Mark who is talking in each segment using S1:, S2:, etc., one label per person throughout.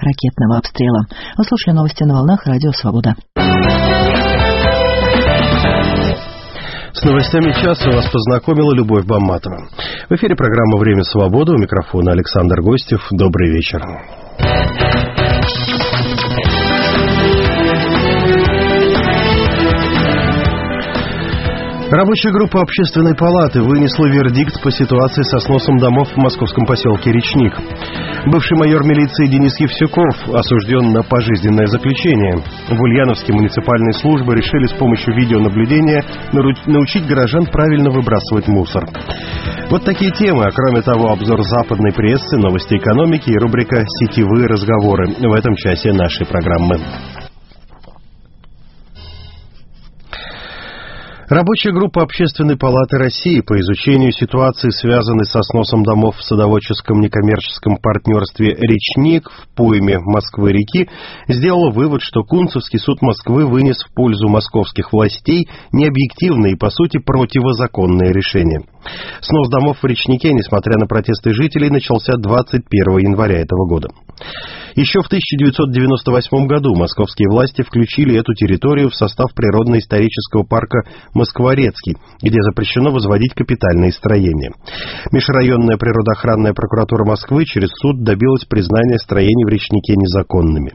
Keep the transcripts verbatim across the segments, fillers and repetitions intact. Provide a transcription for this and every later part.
S1: ракетного обстрела. Вы слушали новости на волнах Радио Свобода.
S2: С новостями часа вас познакомила Любовь Бамматова. В эфире программа «Время свободы». У микрофона Александр Гостев. Добрый вечер. Рабочая группа Общественной палаты вынесла вердикт по ситуации со сносом домов в московском поселке Речник. Бывший майор милиции Денис Евсюков осужден на пожизненное заключение. В Ульяновске муниципальные службы решили с помощью видеонаблюдения научить горожан правильно выбрасывать мусор. Вот такие темы, а кроме того, обзор западной прессы, новости экономики и рубрика «Сетевые разговоры» в этом часе нашей программы. Рабочая группа Общественной палаты России по изучению ситуации, связанной со сносом домов в садоводческом некоммерческом партнерстве «Речник» в пойме Москвы-реки, сделала вывод, что Кунцевский суд Москвы вынес в пользу московских властей необъективные и, по сути, противозаконные решения. Снос домов в Речнике, несмотря на протесты жителей, начался двадцать первого января этого года. Еще в тысяча девятьсот девяносто восьмом году московские власти включили эту территорию в состав природно-исторического парка Москворецкий, где запрещено возводить капитальные строения. Межрайонная природоохранная прокуратура Москвы через суд добилась признания строений в Речнике незаконными.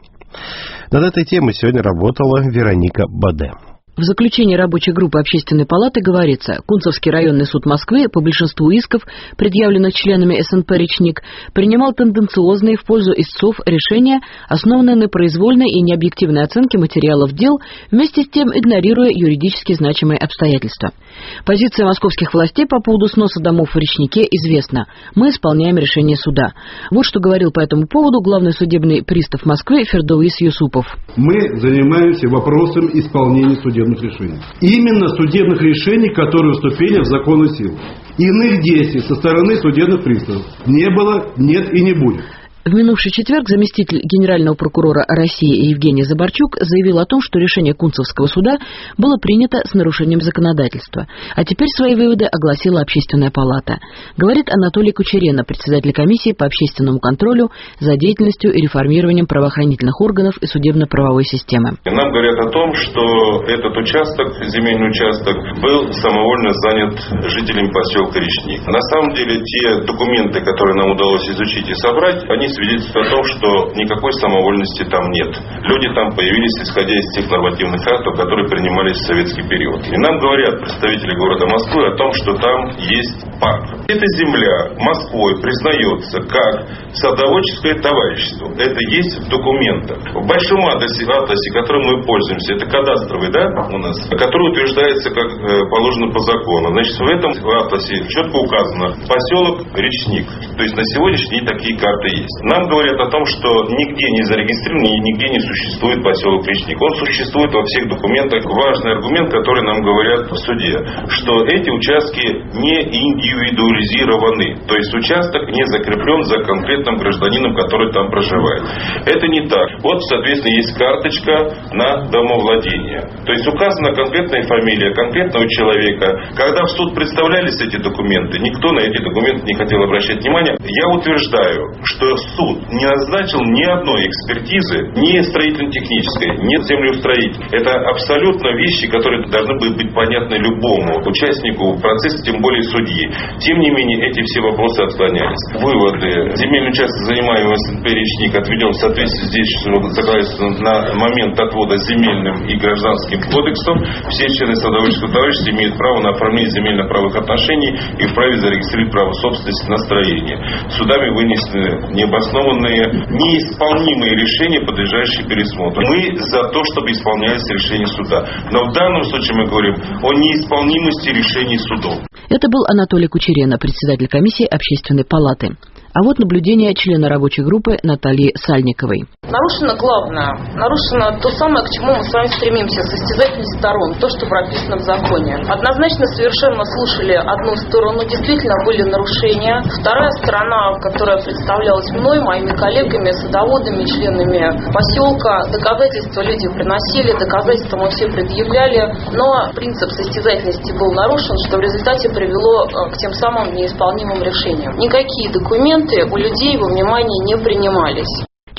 S2: Над этой темой сегодня работала Вероника Баде.
S3: В заключении рабочей группы Общественной палаты говорится, Кунцевский районный суд Москвы по большинству исков, предъявленных членами СНП «Речник», принимал тенденциозные в пользу истцов решения, основанные на произвольной и необъективной оценке материалов дел, вместе с тем игнорируя юридически значимые обстоятельства. Позиция московских властей по поводу сноса домов в Речнике известна. Мы исполняем решение суда. Вот что говорил по этому поводу главный судебный пристав Москвы Фердоуис Юсупов.
S4: Мы занимаемся вопросом исполнения судебных решений. Именно судебных решений, которые вступили в законную силу. Иных действий со стороны судебных приставов не было, нет и не будет.
S3: В минувший четверг заместитель генерального прокурора России Евгений Заборчук заявил о том, что решение Кунцевского суда было принято с нарушением законодательства. А теперь свои выводы огласила Общественная палата. Говорит Анатолий Кучерена, председатель комиссии по общественному контролю за деятельностью и реформированием правоохранительных органов и судебно-правовой системы.
S5: Нам говорят о том, что этот участок, земельный участок, был самовольно занят жителями поселка Речник. На самом деле, те документы, которые нам удалось изучить и собрать, они свидетельствует о том, что никакой самовольности там нет. Люди там появились, исходя из тех нормативных актов, которые принимались в советский период. И нам говорят представители города Москвы о том, что там есть парк. Эта земля Москвой признается как садоводческое товарищество. Это есть в документах. В большом атласе, атласе, которым мы пользуемся, это кадастровый, да, у нас, который утверждается как положено по закону. Значит, в этом атласе четко указано поселок Речник. То есть на сегодняшний день такие карты есть. Нам говорят о том, что нигде не зарегистрирован, нигде не существует поселок Речник. Он существует во всех документах. Важный аргумент, который нам говорят в суде, что эти участки не индивидуализированы. То есть участок не закреплен за конкретным гражданином, который там проживает. Это не так. Вот, соответственно, есть карточка на домовладение. То есть указана конкретная фамилия конкретного человека. Когда в суд представлялись эти документы, никто на эти документы не хотел обращать внимания. Я утверждаю, что суд не назначил ни одной экспертизы, ни строительно-технической, ни землеустроительной. Это абсолютно вещи, которые должны быть понятны любому участнику процесса, тем более судьи. Тем не менее, эти все вопросы отклонялись. Выводы. Земельный участок, занимаемый СНП «Речник», отведен в соответствии с действующим законодательством на момент отвода земельным и гражданским кодексом. Все члены садоводческого товарищества имеют право на оформление земельно-правовых отношений и вправе зарегистрировать право собственности на строение. Судами вынесены необоснованные, неисполнимые решения, подлежащие пересмотру. Мы за то, чтобы исполнялись решения суда. Но в данном случае мы говорим о неисполнимости решений судов.
S3: Это был Анатолий Кучерена, председатель комиссии Общественной палаты. А вот наблюдение члена рабочей группы Натальи Сальниковой.
S6: Нарушено главное. Нарушено то самое, к чему мы с вами стремимся, состязательность сторон, то, что прописано в законе. Однозначно совершенно слушали одну сторону, действительно были нарушения. Вторая сторона, которая представлялась мной, моими коллегами, садоводами, членами поселка, доказательства люди приносили, доказательства мы все предъявляли, но принцип состязательности был нарушен, что в результате привело к тем самым неисполнимым решениям. Никакие документы у людей во внимание не принимались.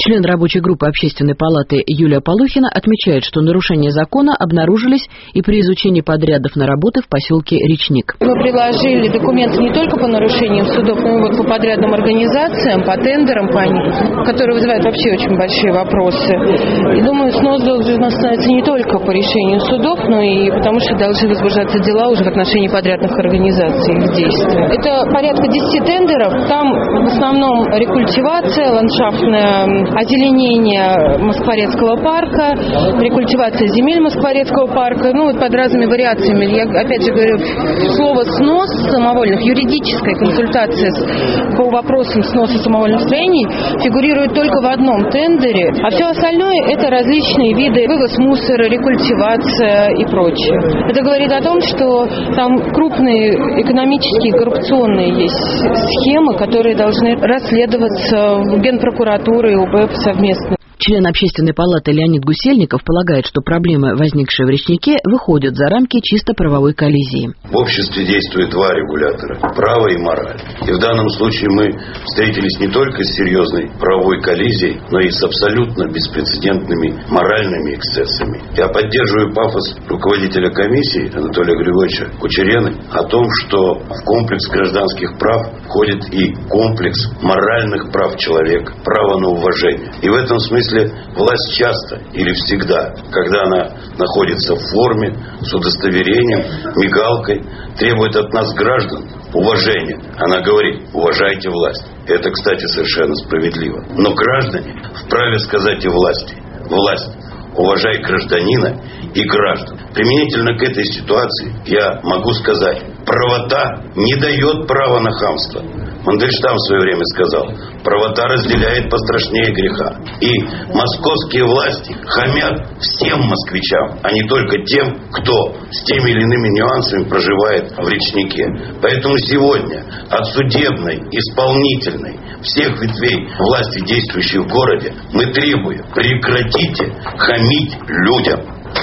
S3: Член рабочей группы Общественной палаты Юлия Полухина отмечает, что нарушения закона обнаружились и при изучении подрядов на работы в поселке Речник.
S7: Мы приложили документы не только по нарушениям судов, но и вот по подрядным организациям, по тендерам, по ним, которые вызывают вообще очень большие вопросы. И думаю, снос должен становиться не только по решению судов, но и потому что должны возбуждаться дела уже в отношении подрядных организаций, их действия. Это порядка десяти тендеров. Там в основном рекультивация, ландшафтная озеленение Москворецкого парка, рекультивация земель Москворецкого парка, ну вот под разными вариациями. Я опять же говорю, слово «снос» самовольных, юридическая консультация по вопросам сноса самовольных строений фигурирует только в одном тендере, а все остальное это различные виды вывоз мусора, рекультивация и прочее. Это говорит о том, что там крупные экономические коррупционные есть схемы, которые должны расследоваться в Генпрокуратуре и УБЭП совместно.
S3: Член Общественной палаты Леонид Гусельников полагает, что проблемы, возникшие в Речнике, выходят за рамки чисто правовой коллизии.
S8: В обществе действует два регулятора – право и мораль. И в данном случае мы встретились не только с серьезной правовой коллизией, но и с абсолютно беспрецедентными моральными эксцессами. Я поддерживаю пафос руководителя комиссии Анатолия Григорьевича Кучерены о том, что в комплекс гражданских прав входит и комплекс моральных прав человека, право на уважение. И в этом смысле власть часто или всегда, когда она находится в форме, с удостоверением, мигалкой, требует от нас, граждан, уважения. Она говорит: уважайте власть. Это, кстати, совершенно справедливо. Но граждане вправе сказать и власти: власть, уважай гражданина и граждан. Применительно к этой ситуации я могу сказать: правота не дает права на хамство. Мандельштам в свое время сказал: правота разделяет пострашнее греха. И московские власти хамят всем москвичам, а не только тем, кто с теми или иными нюансами проживает в Речнике. Поэтому сегодня от судебной, исполнительной, всех ветвей власти, действующей в городе, мы требуем: прекратите хамить людям.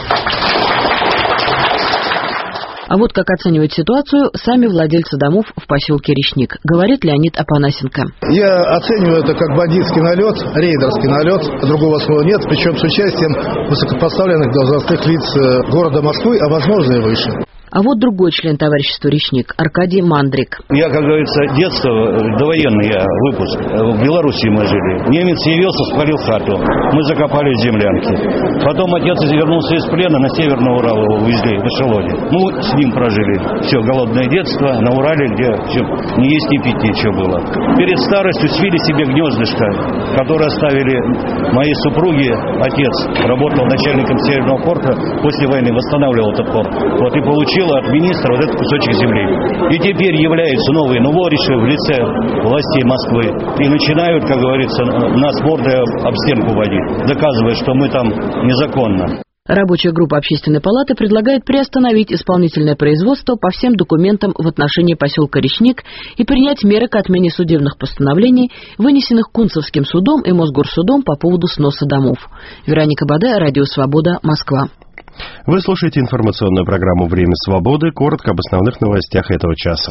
S3: А вот как оценивают ситуацию сами владельцы домов в поселке Речник, говорит Леонид Апанасенко.
S9: Я оцениваю это как бандитский налет, рейдерский налет, другого слова нет, причем с участием высокопоставленных должностных лиц города Москвы, а возможно и выше.
S3: А вот другой член товарищества «Речник» Аркадий Мандрик.
S10: Я, как говорится, детство, довоенный я выпуск. В Белоруссии мы жили. Немец явился, спалил хату. Мы закопали в землянке. Потом отец вернулся из плена, на Северный Урал его увезли в эшелоне. Мы с ним прожили все голодное детство на Урале, где все, ни есть, ни пить ничего было. Перед старостью свили себе гнездышко, которое оставили моей супруги. Отец работал начальником Северного порта, после войны восстанавливал этот порт. Вот и получил от министра вот этот кусочек земли. И теперь являются новые новориши в лице властей Москвы. И начинают, как говорится, нас мордой об стенку водить, доказывая, что мы там незаконно.
S3: Рабочая группа Общественной палаты предлагает приостановить исполнительное производство по всем документам в отношении поселка Речник и принять меры к отмене судебных постановлений, вынесенных Кунцевским судом и Мосгорсудом по поводу сноса домов. Вероника Баде, Радио Свобода, Москва.
S2: Вы слушаете информационную программу «Время свободы». Коротко об основных новостях этого часа.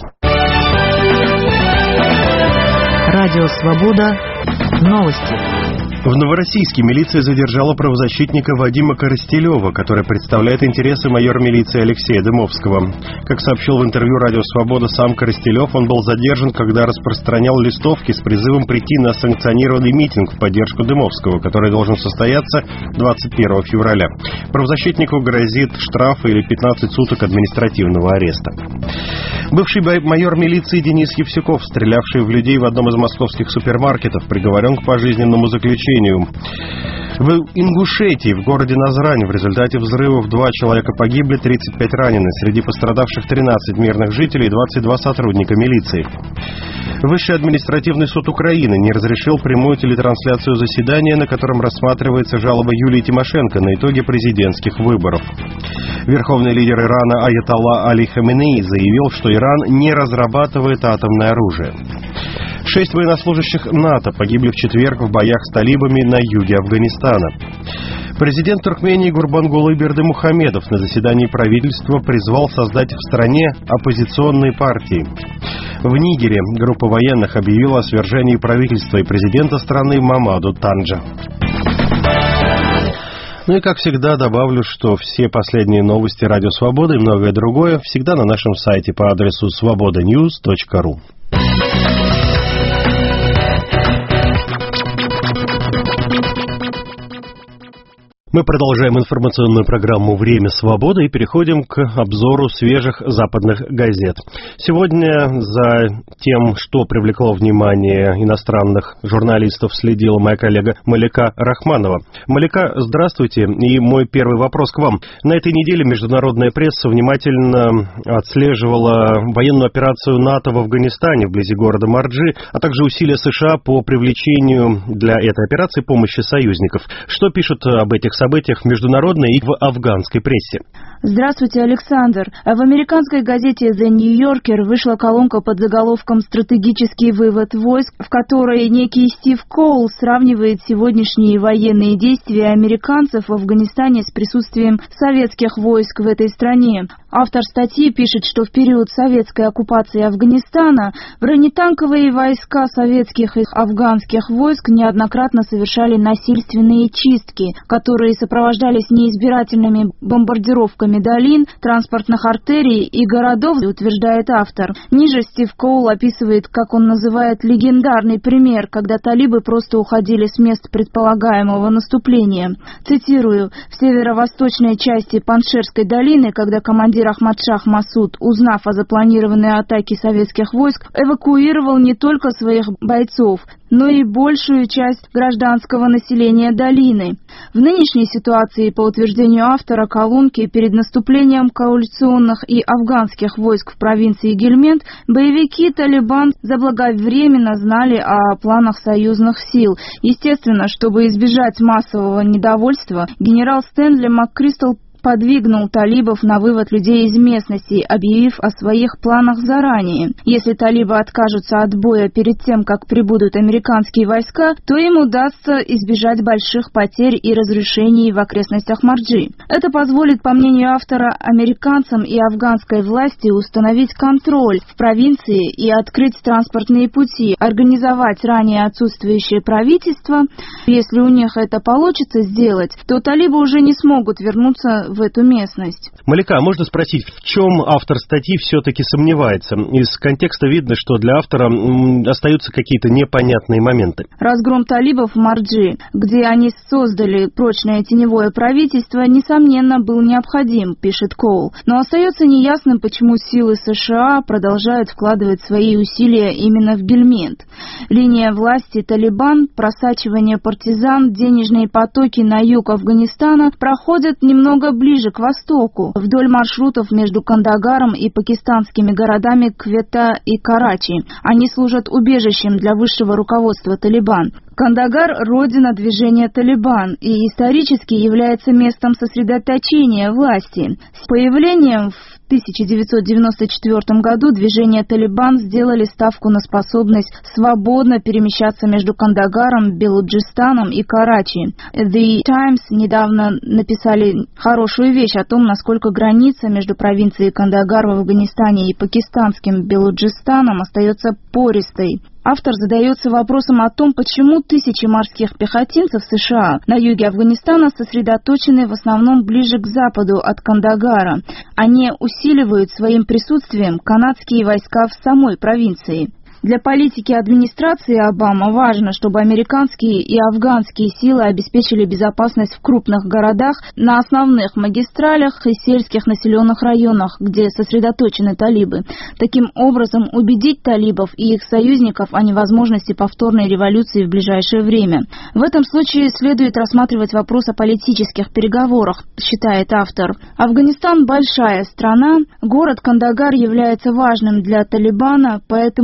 S1: Радио Свобода. Новости.
S2: В Новороссийске милиция задержала правозащитника Вадима Коростелева, который представляет интересы майора милиции Алексея Дымовского. Как сообщил в интервью «Радио Свобода» сам Коростелев, он был задержан, когда распространял листовки с призывом прийти на санкционированный митинг в поддержку Дымовского, который должен состояться двадцать первого февраля. Правозащитнику грозит штраф или пятнадцать суток административного ареста. Бывший майор милиции Денис Евсюков, стрелявший в людей в одном из московских супермаркетов, приговорен к пожизненному заключению. В Ингушетии, в городе Назрань, в результате взрывов два человека погибли, тридцать пять ранены. Среди пострадавших тринадцать мирных жителей и двадцать два сотрудника милиции. Высший административный суд Украины не разрешил прямую телетрансляцию заседания, на котором рассматривается жалоба Юлии Тимошенко на итоги президентских выборов. Верховный лидер Ирана Аятолла Али Хаменеи заявил, что Иран не разрабатывает атомное оружие. Шесть военнослужащих НАТО погибли в четверг в боях с талибами на юге Афганистана. Президент Туркмении Гурбангулы Бердымухамедов на заседании правительства призвал создать в стране оппозиционные партии. В Нигере группа военных объявила о свержении правительства и президента страны Мамаду Танджа. Ну и, как всегда, добавлю, что все последние новости Радио Свобода и многое другое всегда на нашем сайте по адресу свобода ньюс точка ру. Мы продолжаем информационную программу «Время свободы» и переходим к обзору свежих западных газет. Сегодня за тем, что привлекло внимание иностранных журналистов, следила моя коллега Малика Рахманова. Малика, здравствуйте. И мой первый вопрос к вам. На этой неделе международная пресса внимательно отслеживала военную операцию НАТО в Афганистане вблизи города Марджи, а также усилия США по привлечению для этой операции помощи союзников. Что пишут об этих событиях в международной и в афганской прессе?
S11: Здравствуйте, Александр. В американской газете The New Yorker вышла колонка под заголовком «Стратегический вывод войск», в которой некий Стив Коул сравнивает сегодняшние военные действия американцев в Афганистане с присутствием советских войск в этой стране. Автор статьи пишет, что в период советской оккупации Афганистана бронетанковые войска советских и афганских войск неоднократно совершали насильственные чистки, которые сопровождались неизбирательными бомбардировками долин, транспортных артерий и городов, утверждает автор. Ниже Стив Коул описывает, как он называет легендарный пример, когда талибы просто уходили с мест предполагаемого наступления. Цитирую: «В северо-восточной части Паншерской долины, когда командир Ахмадшах Масуд, узнав о запланированной атаке советских войск, эвакуировал не только своих бойцов, но и большую часть гражданского населения долины». В нынешней ситуации, по утверждению автора колонки, перед наступлением коалиционных и афганских войск в провинции Гельмент, боевики Талибан заблаговременно знали о планах союзных сил. Естественно, чтобы избежать массового недовольства, генерал Стэнли МакКристал подвигнул талибов на вывод людей из местности, объявив о своих планах заранее. Если талибы откажутся от боя перед тем, как прибудут американские войска, то им удастся избежать больших потерь и разрушений в окрестностях Марджи. Это позволит, по мнению автора, американцам и афганской власти установить контроль в провинции и открыть транспортные пути, организовать ранее отсутствующее правительство. Если у них это получится сделать, то талибы уже не смогут вернуться в эту местность.
S2: Малика, можно спросить, в чем автор статьи все-таки сомневается? Из контекста видно, что для автора м, остаются какие-то непонятные моменты.
S11: Разгром талибов в Марджи, где они создали прочное теневое правительство, несомненно, был необходим, пишет Коул. Но остается неясным, почему силы США продолжают вкладывать свои усилия именно в Гельмент. Линия власти Талибан, просачивание партизан, денежные потоки на юг Афганистана проходят немного ближе к востоку, вдоль маршрутов между Кандагаром и пакистанскими городами Квета и Карачи. Они служат убежищем для высшего руководства Талибан. Кандагар – родина движения Талибан и исторически является местом сосредоточения власти. С появлением в тысяча девятьсот девяносто четвёртом году движение Талибан сделали ставку на способность свободно перемещаться между Кандагаром, Белуджистаном и Карачи. The Times недавно написали хорошую вещь о том, насколько граница между провинцией Кандагар в Афганистане и пакистанским Белуджистаном остается пористой. Автор задается вопросом о том, почему тысячи морских пехотинцев США на юге Афганистана сосредоточены в основном ближе к западу от Кандагара. Они усиливают своим присутствием канадские войска в самой провинции. Для политики администрации Обама важно, чтобы американские и афганские силы обеспечили безопасность в крупных городах, на основных магистралях и сельских населенных районах, где сосредоточены талибы. Таким образом, убедить талибов и их союзников о невозможности повторной революции в ближайшее время. В этом случае следует рассматривать вопрос о политических переговорах, считает автор. Афганистан – большая страна, город Кандагар является важным для Талибана, поэтому успех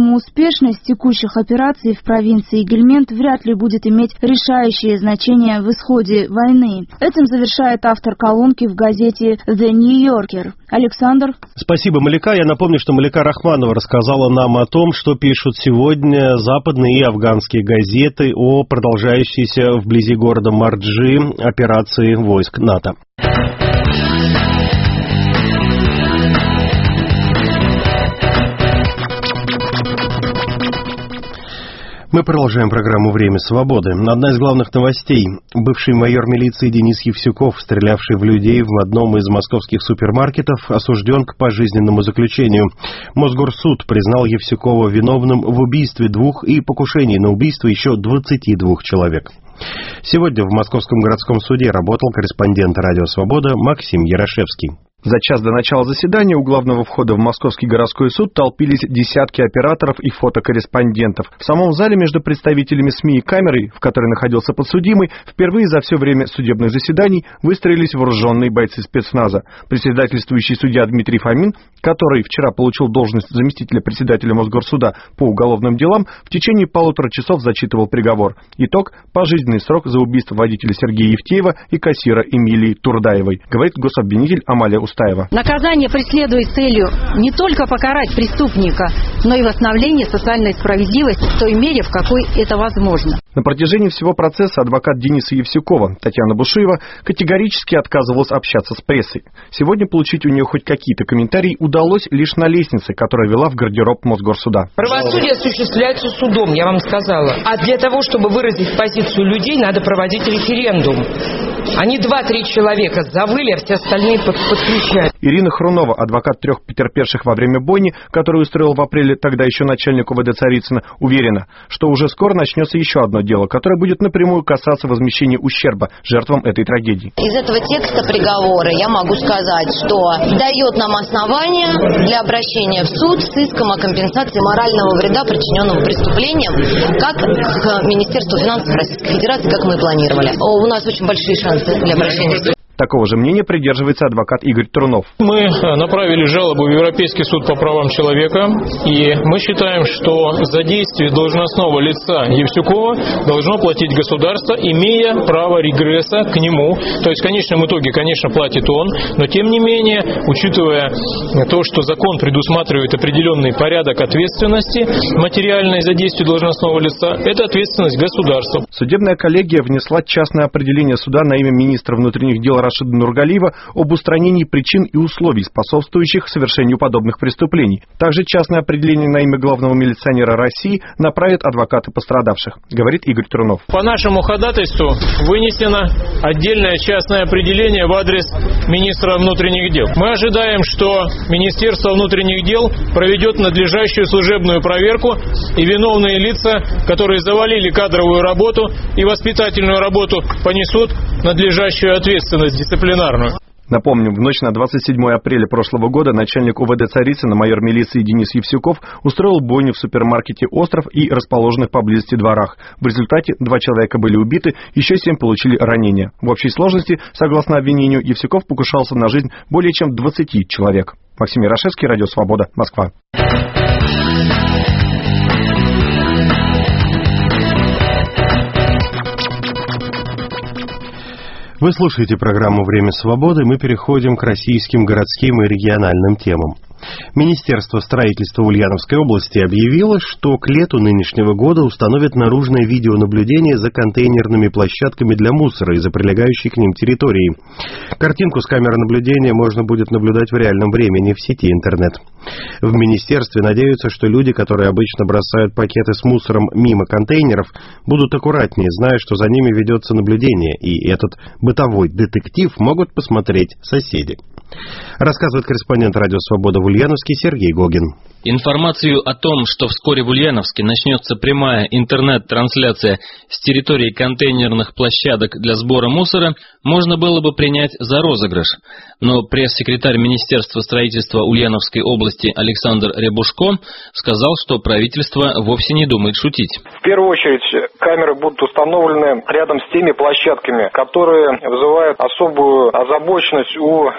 S11: Успешность текущих операций в провинции Гельмент вряд ли будет иметь решающее значение в исходе войны. Этим завершает автор колонки в газете The New Yorker. Александр.
S2: Спасибо, Малика. Я напомню, что Малика Рахманова рассказала нам о том, что пишут сегодня западные и афганские газеты о продолжающейся вблизи города Марджи операции войск НАТО. Мы продолжаем программу «Время свободы». Одна из главных новостей. Бывший майор милиции Денис Евсюков, стрелявший в людей в одном из московских супермаркетов, осужден к пожизненному заключению. Мосгорсуд признал Евсюкова виновным в убийстве двух и покушении на убийство еще двадцати двух человек. Сегодня в Московском городском суде работал корреспондент «Радио Свобода» Максим Ярошевский.
S12: За час до начала заседания у главного входа в Московский городской суд толпились десятки операторов и фотокорреспондентов. В самом зале между представителями СМИ и камерой, в которой находился подсудимый, впервые за все время судебных заседаний выстроились вооруженные бойцы спецназа. Председательствующий судья Дмитрий Фомин, который вчера получил должность заместителя председателя Мосгорсуда по уголовным делам, в течение полутора часов зачитывал приговор. Итог – пожизненный срок за убийство водителя Сергея Евтеева и кассира Эмилии Турдаевой, говорит гособвинитель Амалия Устаева.
S13: Наказание преследует целью не только покарать преступника, но и восстановление социальной справедливости в той мере, в какой это возможно.
S12: На протяжении всего процесса адвокат Дениса Евсюкова Татьяна Бушуева категорически отказывалась общаться с прессой. Сегодня получить у нее хоть какие-то комментарии удалось лишь на лестнице, которая вела в гардероб Мосгорсуда.
S14: Правосудие осуществляется судом, я вам сказала. А для того, чтобы выразить позицию людей, надо проводить референдум. Они два-три человека завыли, а все остальные под подключают.
S12: Ирина Хрунова, адвокат трех потерпевших во время бойни, которую устроил в апреле тогда еще начальник УВД Царицына, уверена, что уже скоро начнется еще одно дело, которое будет напрямую касаться возмещения ущерба жертвам этой трагедии.
S15: Из этого текста приговора я могу сказать, что дает нам основания для обращения в суд с иском о компенсации морального вреда, причиненного преступлением, как к Министерству финансов Российской Федерации, как мы и планировали. У нас очень большие шансы для обращения в суд.
S12: Такого же мнения придерживается адвокат Игорь Трунов.
S16: Мы направили жалобу в Европейский суд по правам человека, и мы считаем, что за действие должностного лица Евсюкова должно платить государство, имея право регресса к нему. То есть в конечном итоге, конечно, платит он, но тем не менее, учитывая то, что закон предусматривает определенный порядок ответственности материальной за действие должностного лица, это ответственность государства.
S12: Судебная коллегия внесла частное определение суда на имя министра внутренних дел Рашида Нургалиева об устранении причин и условий, способствующих совершению подобных преступлений. Также частное определение на имя главного милиционера России направят адвокаты пострадавших, говорит Игорь Трунов.
S16: По нашему ходатайству вынесено отдельное частное определение в адрес министра внутренних дел. Мы ожидаем, что Министерство внутренних дел проведет надлежащую служебную проверку, и виновные лица, которые завалили кадровую работу и воспитательную работу, понесут надлежащую ответственность дисциплинарную.
S12: Напомним, в ночь на двадцать седьмое апреля прошлого года начальник УВД Царицына, майор милиции Денис Евсюков, устроил бойню в супермаркете «Остров» и расположенных поблизости дворах. В результате два человека были убиты, еще семь получили ранения. В общей сложности, согласно обвинению, Евсюков покушался на жизнь более чем двадцати человек. Максим Ярошевский, Радио Свобода, Москва.
S2: Вы слушаете программу «Время свободы». Мы переходим к российским городским и региональным темам. Министерство строительства Ульяновской области объявило, что к лету нынешнего года установят наружное видеонаблюдение за контейнерными площадками для мусора и за прилегающей к ним территории. Картинку с камеры наблюдения можно будет наблюдать в реальном времени в сети интернет. В министерстве надеются, что люди, которые обычно бросают пакеты с мусором мимо контейнеров, будут аккуратнее, зная, что за ними ведется наблюдение, и этот бытовой детектив могут посмотреть соседи. Рассказывает корреспондент «Радио Свобода» в Ульяновске Сергей Гогин.
S17: Информацию о том, что вскоре в Ульяновске начнется прямая интернет-трансляция с территории контейнерных площадок для сбора мусора, можно было бы принять за розыгрыш. Но пресс-секретарь Министерства строительства Ульяновской области Александр Рябушко сказал, что правительство вовсе не думает шутить.
S18: В первую очередь камеры будут установлены рядом с теми площадками, которые вызывают особую озабоченность у местных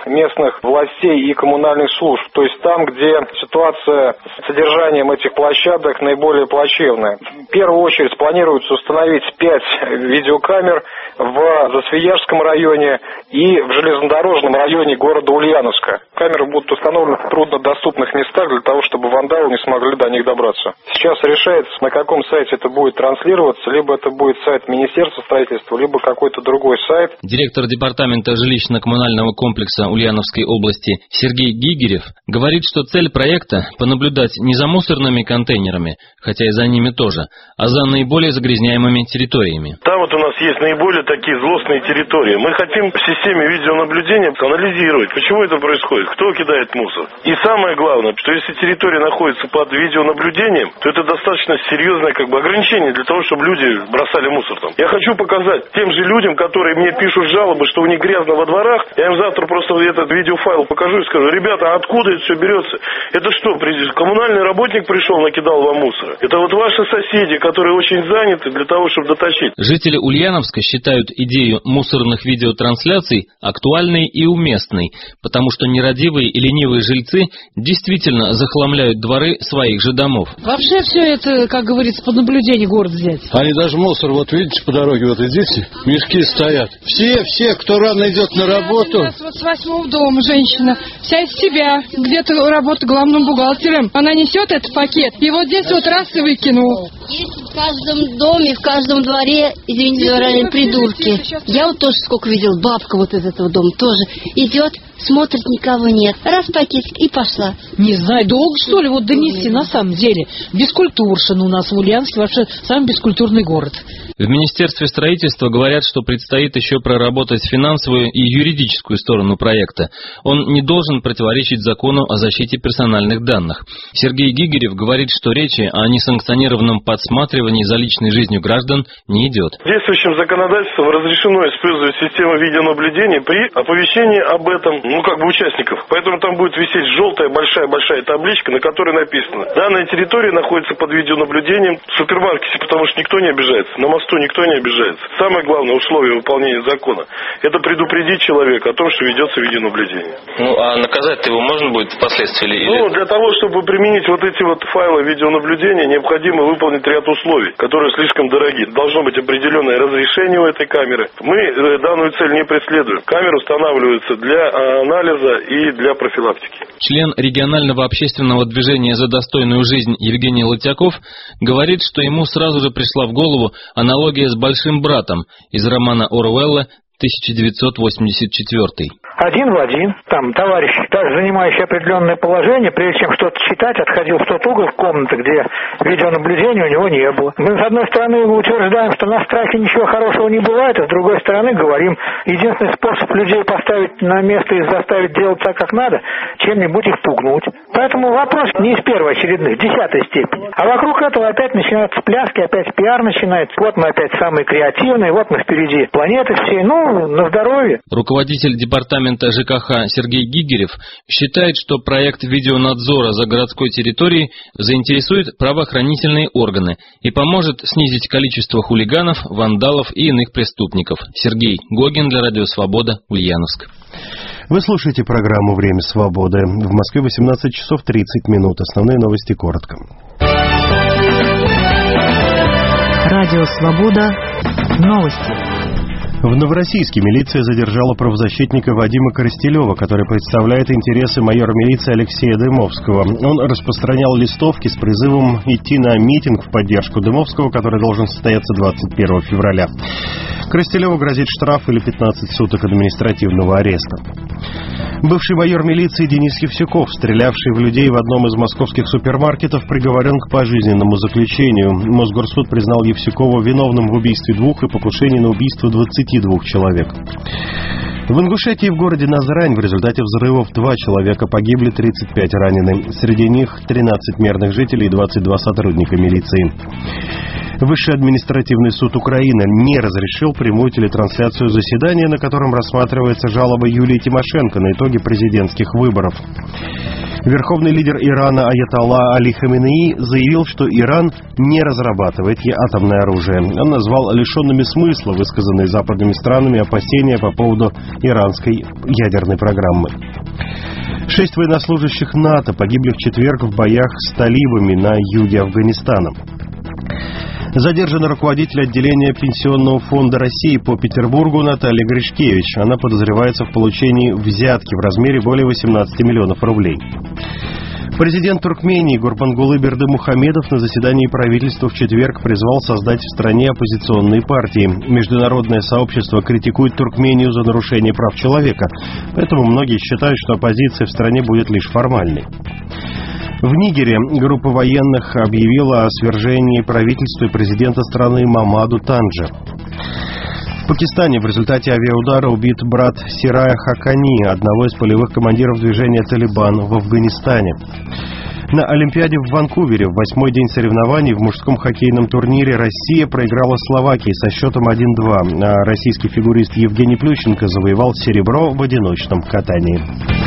S18: местных властей и коммунальных служб, то есть там, где ситуация с содержанием этих площадок наиболее плачевная. В первую очередь планируется установить пять видеокамер в Засвияжском районе и в железнодорожном районе города Ульяновска. Камеры будут установлены в труднодоступных местах для того, чтобы вандалы не смогли до них добраться. Сейчас решается, на каком сайте это будет транслироваться, либо это будет сайт Министерства строительства, либо какой-то другой сайт.
S17: Директор департамента жилищно-коммунального комплекса Ульяновской области Сергей Гигерев говорит, что цель проекта – понаблюдать не за мусорными контейнерами, хотя и за ними тоже, а за наиболее загрязняемыми территориями.
S19: Там вот у нас есть наиболее такие злостные территории. Мы хотим в системе видеонаблюдения анализировать, почему это происходит, кто кидает мусор. И самое главное, что если территория находится под видеонаблюдением, то это достаточно серьезное как бы ограничение для того, чтобы люди бросали мусор там. Я хочу показать тем же людям, которые мне пишут жалобы, что у них грязно во дворах, я им завтра просто этот видеофайл покажу и скажу: ребята, а откуда это все берется? Это что, коммунальный работник пришел, накидал вам мусора? Это вот ваши соседи, которые очень заняты для того, чтобы дотащить.
S17: Жители Ульяновска считают идею мусорных видеотрансляций актуальной и уместной, потому что нерадивые и ленивые жильцы действительно захламляют дворы своих же домов.
S20: Вообще все это, как говорится, под наблюдение город взять.
S21: Они даже мусор, вот видите, по дороге вот идите, мешки стоят. Все, все, кто рано идет на работу.
S22: У нас вот с восьмого дома женщина, вся из себя, где-то работает главным бухгалтером. Она несет этот пакет, и вот здесь вот раз и выкинул.
S23: Есть в каждом доме, в каждом дворе, извините за выражение, придурки. Я вот тоже сколько видел, бабка вот из этого дома тоже идет, смотрит, никого нет. Раз пакетик и пошла.
S20: Не знаю, долго что ли вот донести на самом деле. Бескультурщина у нас в Ульяновске, вообще самый бескультурный город.
S17: В Министерстве строительства говорят, что предстоит еще проработать финансовую и юридическую сторону проекта. Он не должен противоречить закону о защите персональных данных. Сергей Гигерев говорит, что речи о несанкционированном подсматривании за личной жизнью граждан не идет.
S19: Действующим законодательством разрешено использовать систему видеонаблюдения при оповещении об этом, ну как бы участников. Поэтому там будет висеть желтая большая-большая табличка, на которой написано: данная территория находится под видеонаблюдением. В супермаркете, потому что никто не обижается. На мосту никто не обижается. Самое главное условие выполнения закона – это предупредить человека о том, что ведется видеонаблюдение.
S17: Ну, а наказать-то его можно будет впоследствии? Или...
S19: Ну, для того, чтобы применить вот эти вот файлы видеонаблюдения, необходимо выполнить ряд условий, которые слишком дорогие. Должно быть определенное разрешение у этой камеры. Мы данную цель не преследуем. Камеры устанавливаются для анализа и для профилактики.
S17: Член регионального общественного движения «За достойную жизнь» Евгений Лотяков говорит, что ему сразу же пришла в голову аналогия с «Большим братом» из романа Оруэлла тысяча девятьсот восемьдесят четвёртый.
S24: Один в один, там товарищ, даже занимающий определенное положение, прежде чем что-то читать, отходил в тот угол комнаты, где видеонаблюдения у него не было. Мы, с одной стороны, утверждаем, что на страхе ничего хорошего не бывает, а с другой стороны говорим, единственный способ людей поставить на место и заставить делать так, как надо, чем-нибудь их пугнуть. Поэтому вопрос не из первоочередных, десятой степени. А вокруг этого опять начинаются пляски, опять пиар начинается. Вот мы опять самые креативные, вот мы впереди планеты всей, ну, на здоровье.
S17: Руководитель департамента ЖКХ Сергей Гигерев считает, что проект видеонадзора за городской территорией заинтересует правоохранительные органы и поможет снизить количество хулиганов, вандалов и иных преступников. Сергей Гогин для Радио Свобода, Ульяновск.
S2: Вы слушаете программу «Время свободы». В Москве восемнадцать часов тридцать минут. Основные новости коротко.
S1: Радио Свобода. Новости.
S2: В Новороссийске милиция задержала правозащитника Вадима Коростелева, который представляет интересы майора милиции Алексея Дымовского. Он распространял листовки с призывом идти на митинг в поддержку Дымовского, который должен состояться двадцать первого февраля. Коростелеву грозит штраф или пятнадцать суток административного ареста. Бывший майор милиции Денис Евсюков, стрелявший в людей в одном из московских супермаркетов, приговорен к пожизненному заключению. Мосгорсуд признал Евсюкова виновным в убийстве двух и покушении на убийство двадцати двух человек. В Ингушетии в городе Назрань в результате взрывов два человека погибли, тридцать пять ранены. Среди них тринадцать мирных жителей и двадцать два сотрудника милиции. Высший административный суд Украины не разрешил прямую телетрансляцию заседания, на котором рассматривается жалоба Юлии Тимошенко на итоги президентских выборов. Верховный лидер Ирана Аятолла Али Хаменеи заявил, что Иран не разрабатывает атомное оружие. Он назвал лишенными смысла высказанные западными странами опасения по поводу иранской ядерной программы. Шесть военнослужащих НАТО погибли в четверг в боях с талибами на юге Афганистана. Задержан руководитель отделения Пенсионного фонда России по Петербургу Наталья Гришкевич. Она подозревается в получении взятки в размере более восемнадцати миллионов рублей. Президент Туркмении Гурбангулы Бердымухамедов на заседании правительства в четверг призвал создать в стране оппозиционные партии. Международное сообщество критикует Туркмению за нарушение прав человека, поэтому многие считают, что оппозиция в стране будет лишь формальной. В Нигере группа военных объявила о свержении правительства и президента страны Мамаду Танджа. В Пакистане в результате авиаудара убит брат Сирая Хакани, одного из полевых командиров движения «Талибан» в Афганистане. На Олимпиаде в Ванкувере в восьмой день соревнований в мужском хоккейном турнире Россия проиграла Словакии со счетом один-два, а российский фигурист Евгений Плющенко завоевал серебро в одиночном катании.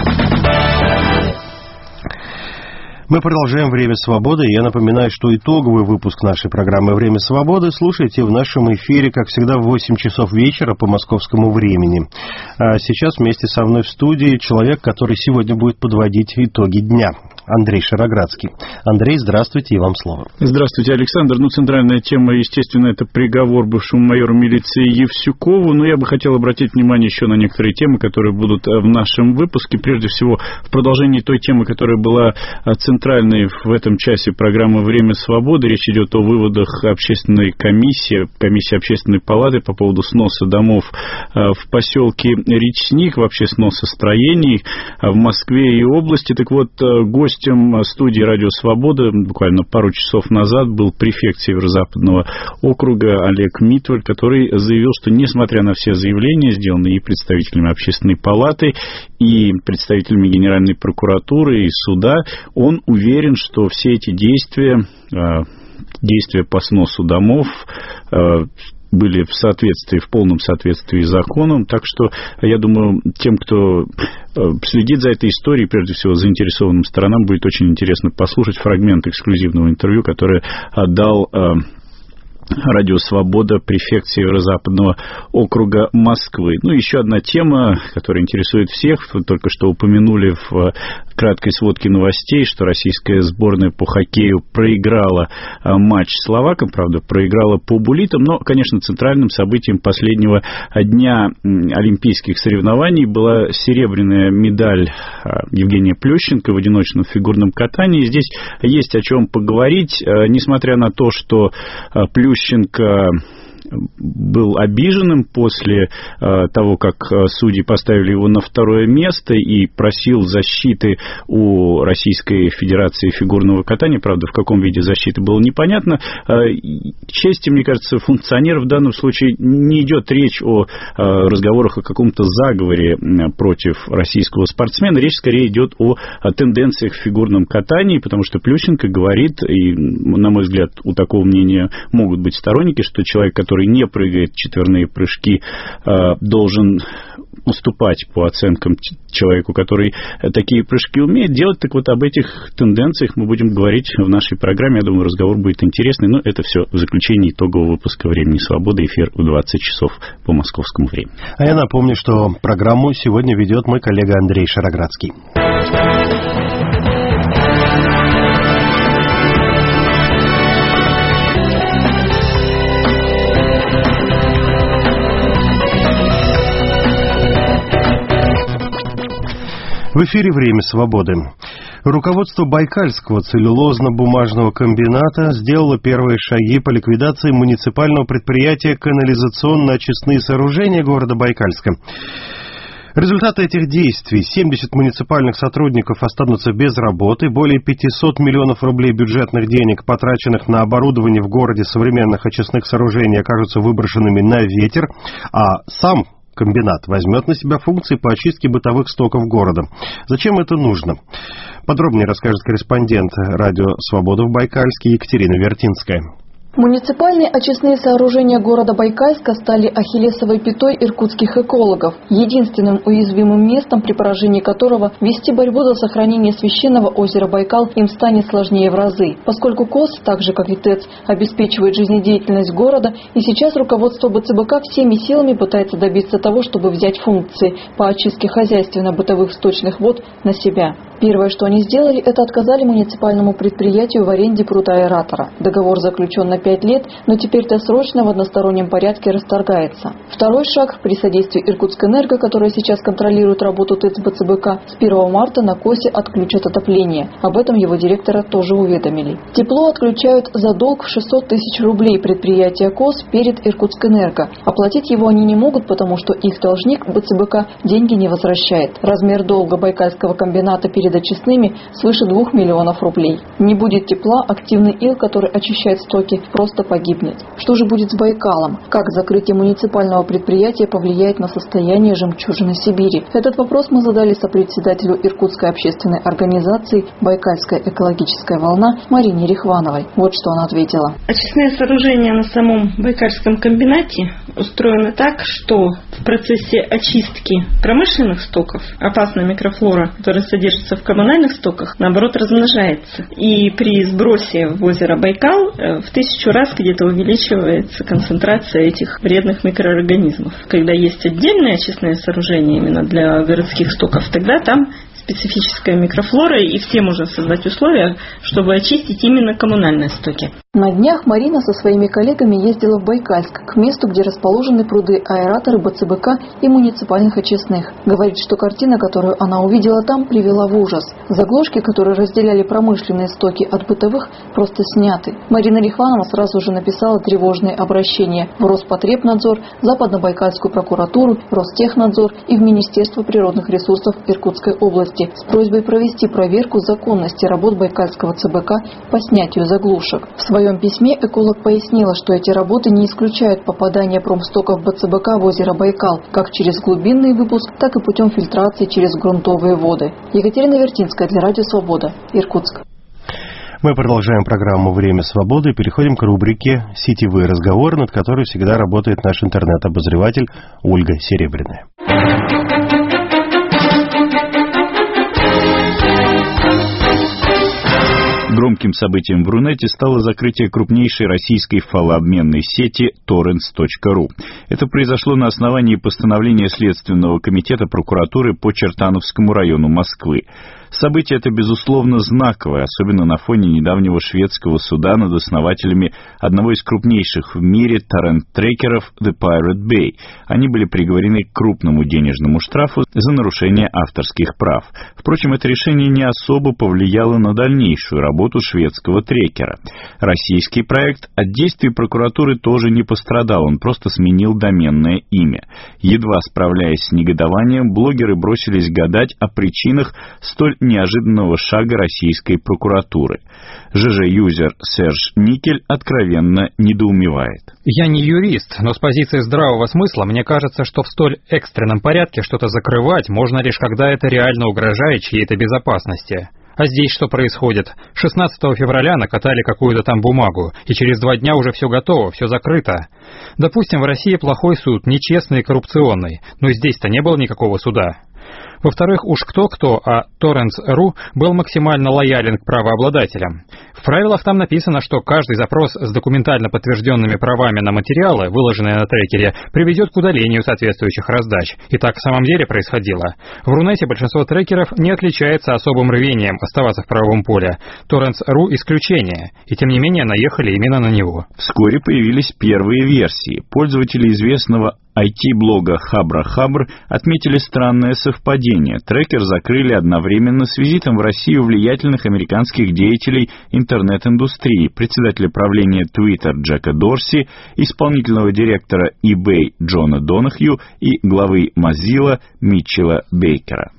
S2: Мы продолжаем «Время свободы». Я напоминаю, что итоговый выпуск нашей программы «Время свободы» слушайте в нашем эфире, как всегда, в восемь часов вечера по московскому времени. А сейчас вместе со мной в студии человек, который сегодня будет подводить итоги дня. Андрей Шароградский. Андрей, здравствуйте, и вам слово.
S4: Здравствуйте, Александр. Ну, центральная тема, естественно, это приговор бывшему майору милиции Евсюкову, но я бы хотел обратить внимание еще на некоторые темы, которые будут в нашем выпуске. Прежде всего, в продолжении той темы, которая была центральной в этом часе программы «Время свободы», речь идет о выводах общественной комиссии, комиссии общественной палаты по поводу сноса домов в поселке Речник, вообще сноса строений в Москве и области. Так вот, гость Гостем студии «Радио Свобода» буквально пару часов назад был префект Северо-Западного округа Олег Митваль, который заявил, что несмотря на все заявления, сделанные и представителями Общественной палаты, и представителями Генеральной прокуратуры и суда, он уверен, что все эти действия, действия по сносу домов были в соответствии, в полном соответствии с законом. Так что, я думаю, тем, кто следит за этой историей, прежде всего заинтересованным сторонам, будет очень интересно послушать фрагмент эксклюзивного интервью, которое дал «Радио Свобода» префект Северо-Западного округа Москвы. Ну, еще одна тема, которая интересует всех. Вы только что упомянули в краткой сводке новостей, что российская сборная по хоккею проиграла матч словакам, правда, проиграла по буллитам, но, конечно, центральным событием последнего дня олимпийских соревнований была серебряная медаль Евгения Плющенко в одиночном фигурном катании. Здесь есть о чем поговорить, несмотря на то, что Плющенко был обиженным после э, того, как судьи поставили его на второе место и просил защиты у Российской Федерации фигурного катания. Правда, в каком виде защиты было непонятно. Э, к чести, мне кажется, функционеров в данном случае не идет речь о э, разговорах о каком-то заговоре против российского спортсмена. Речь скорее идет о, о тенденциях в фигурном катании, потому что Плющенко говорит, и, на мой взгляд, у такого мнения могут быть сторонники, что человек, который не прыгает четверные прыжки, должен уступать по оценкам человеку, который такие прыжки умеет делать. Так вот, об этих тенденциях мы будем говорить в нашей программе. Я думаю, разговор будет интересный, но это все в заключении итогового выпуска «Времени свободы». Эфир в двадцать часов по московскому времени.
S2: А я напомню, что программу сегодня ведет мой коллега Андрей Шароградский. В эфире «Время свободы». Руководство Байкальского целлюлозно-бумажного комбината сделало первые шаги по ликвидации муниципального предприятия «Канализационно-очистные сооружения» города Байкальска. Результаты этих действий: семьдесят муниципальных сотрудников останутся без работы, более пятьсот миллионов рублей бюджетных денег, потраченных на оборудование в городе современных очистных сооружений, окажутся выброшенными на ветер, а сам комбинат возьмет на себя функции по очистке бытовых стоков города. Зачем это нужно? Подробнее расскажет корреспондент «Радио Свобода» в Байкальске Екатерина Вертинская.
S5: Муниципальные очистные сооружения города Байкальска стали ахиллесовой пятой иркутских экологов, единственным уязвимым местом, при поражении которого вести борьбу за сохранение священного озера Байкал им станет сложнее в разы. Поскольку КОС, так же как и ТЭЦ, обеспечивает жизнедеятельность города, и сейчас руководство БЦБК всеми силами пытается добиться того, чтобы взять функции по очистке хозяйственно-бытовых сточных вод на себя. Первое, что они сделали, это отказали муниципальному предприятию в аренде прудоаэратора. Договор заключен на пять лет, но теперь досрочно в одностороннем порядке расторгается. Второй шаг при содействии Иркутскэнерго, которая сейчас контролирует работу ТЭЦ БЦБК, с первого марта на КОСе отключат отопление. Об этом его директора тоже уведомили. Тепло отключают за долг в шестьсот тысяч рублей предприятия КОС перед Иркутскэнерго. Оплатить его они не могут, потому что их должник БЦБК деньги не возвращает. Размер долга Байкальского комбината перед очистными свыше двух миллионов рублей. Не будет тепла, активный ил, который очищает стоки, просто погибнет. Что же будет с Байкалом? Как закрытие муниципального предприятия повлияет на состояние жемчужины Сибири? Этот вопрос мы задали сопредседателю Иркутской общественной организации «Байкальская экологическая волна» Марине Рихвановой. Вот что она ответила.
S6: Очистные сооружения на самом Байкальском комбинате устроены так, что в процессе очистки промышленных стоков опасная микрофлора, которая содержится в коммунальных стоках, наоборот, размножается. И при сбросе в озеро Байкал в тысячу раз где-то увеличивается концентрация этих вредных микроорганизмов. Когда есть отдельное очистное сооружение именно для городских стоков, тогда там специфическая микрофлора, и все можно создать условия, чтобы очистить именно коммунальные стоки.
S5: На днях Марина со своими коллегами ездила в Байкальск, к месту, где расположены пруды-аэраторы БЦБК и муниципальных очистных. Говорит, что картина, которую она увидела там, привела в ужас. Заглушки, которые разделяли промышленные стоки от бытовых, просто сняты. Марина Рихванова сразу же написала тревожные обращения в Роспотребнадзор, Западно-Байкальскую прокуратуру, Ростехнадзор и в Министерство природных ресурсов Иркутской области с просьбой провести проверку законности работ Байкальского ЦБК по снятию заглушек. В своем письме эколог пояснила, что эти работы не исключают попадание промстоков БЦБК в озеро Байкал как через глубинный выпуск, так и путем фильтрации через грунтовые воды. Екатерина Вертинская для Радио Свобода, Иркутск.
S2: Мы продолжаем программу «Время свободы» и переходим к рубрике «Сетевые разговоры», над которой всегда работает наш интернет-обозреватель Ольга Серебряная.
S4: Громким событием в Рунете стало закрытие крупнейшей российской файлообменной сети торрентс точка ру. Это произошло на основании постановления Следственного комитета прокуратуры по Чертановскому району Москвы. Событие это, безусловно, знаковое, особенно на фоне недавнего шведского суда над основателями одного из крупнейших в мире торрент-трекеров The Pirate Bay. Они были приговорены к крупному денежному штрафу за нарушение авторских прав. Впрочем, это решение не особо повлияло на дальнейшую работу шведского трекера. Российский проект от действий прокуратуры тоже не пострадал, он просто сменил доменное имя. Едва справляясь с негодованием, блогеры бросились гадать о причинах столь неожиданного шага российской прокуратуры. ЖЖ-юзер Серж Никель откровенно недоумевает.
S7: Я не юрист, но с позиции здравого смысла мне кажется, что в столь экстренном порядке что-то закрывать можно лишь когда это реально угрожает чьей-то безопасности. А здесь что происходит? шестнадцатого февраля накатали какую-то там бумагу, и через два дня уже все готово, все закрыто. Допустим, в России плохой суд, нечестный и коррупционный, но здесь-то не было никакого суда. Во-вторых, уж кто-кто, а торрентс точка ру был максимально лоялен к правообладателям. В правилах там написано, что каждый запрос с документально подтвержденными правами на материалы, выложенные на трекере, приведет к удалению соответствующих раздач. И так в самом деле происходило. В Рунете большинство трекеров не отличается особым рвением оставаться в правовом поле. торрентс точка ру исключение, и тем не менее наехали именно на него.
S4: Вскоре появились первые версии. Пользователи известного ай ти-блога Хабра Хабр отметили странное совпадение. Трекер закрыли одновременно с визитом в Россию влиятельных американских деятелей интернет-индустрии, председателя правления Twitter Джека Дорси, исполнительного директора eBay Джона Донахью и главы Mozilla Митчелла Бейкера.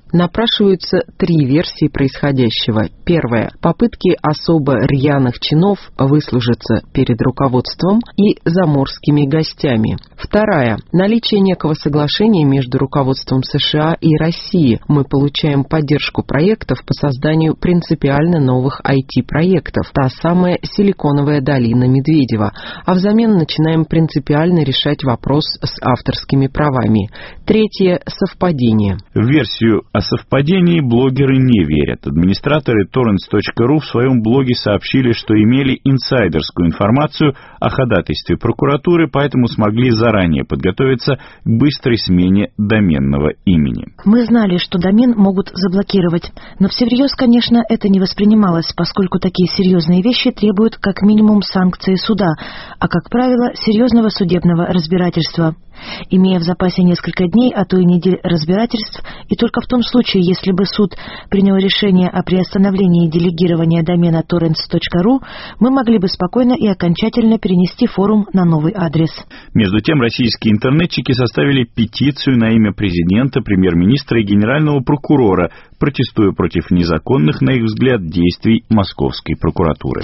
S3: Напрашиваются три версии происходящего. Первая – попытки особо рьяных чинов выслужиться перед руководством и заморскими гостями. Вторая – наличие некого соглашения между руководством США и России. Мы получаем поддержку проектов по созданию принципиально новых ай ти-проектов, та самая Силиконовая долина Медведева, а взамен начинаем принципиально решать вопрос с авторскими правами. Третье – совпадение.
S4: В версию о совпадении блогеры не верят. Администраторы торрентс точка ру в своем блоге сообщили, что имели инсайдерскую информацию о ходатайстве прокуратуры, поэтому смогли заранее подготовиться к быстрой смене доменного имени.
S8: Мы знали, что домен могут заблокировать, но всерьез, конечно, это не воспринималось, поскольку такие серьезные вещи требуют как минимум санкции суда, а, как правило, серьезного судебного разбирательства. Имея в запасе несколько дней, а то и недель разбирательств, и только в том случае, если бы суд принял решение о приостановлении делегирования домена торрентс точка ру, мы могли бы спокойно и окончательно перенести форум на новый адрес.
S4: Между тем, российские интернетчики составили петицию на имя президента, премьер-министра и генерального прокурора, протестуя против незаконных, на их взгляд, действий московской прокуратуры.